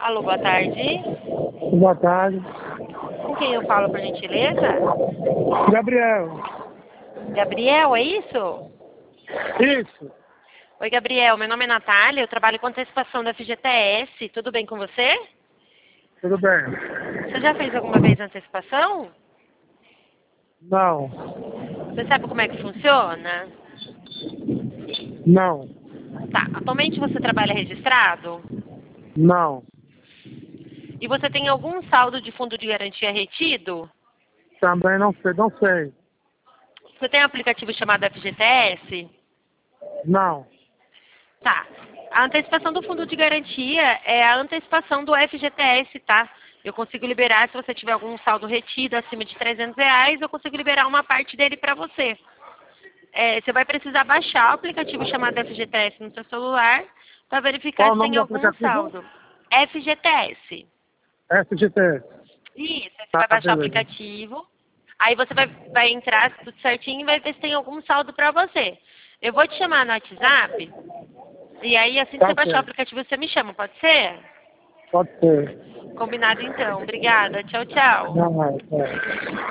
Alô, boa tarde. Boa tarde. Com quem eu falo, por gentileza? Gabriel. Gabriel, é isso? Isso. Oi, Gabriel. Meu nome é Natália, eu trabalho com antecipação da FGTS. Tudo bem com você? Tudo bem? Você já fez alguma vez antecipação? Não. Você sabe como é que funciona? Não. Tá. Atualmente você trabalha registrado? Não. E você tem algum saldo de fundo de garantia retido? Também não sei. Não sei. Você tem um aplicativo chamado FGTS? Não. Tá. A antecipação do fundo de garantia é a antecipação do FGTS, tá? Eu consigo liberar, se você tiver algum saldo retido acima de R$ 300, eu consigo liberar uma parte dele para você. Você vai precisar baixar o aplicativo chamado FGTS no seu celular para verificar Qual o se nome tem do algum aplicativo? saldo. FGTS. FGTS. Isso, aí você Tá, vai baixar o beleza. aplicativo, aí você vai entrar tudo certinho e vai ver se tem algum saldo para você. Eu vou te chamar no WhatsApp, e aí assim que Tá você baixar o certo. aplicativo você me chama, pode ser? Pode ser. Combinado então. Obrigada. Tchau, tchau. Não, é.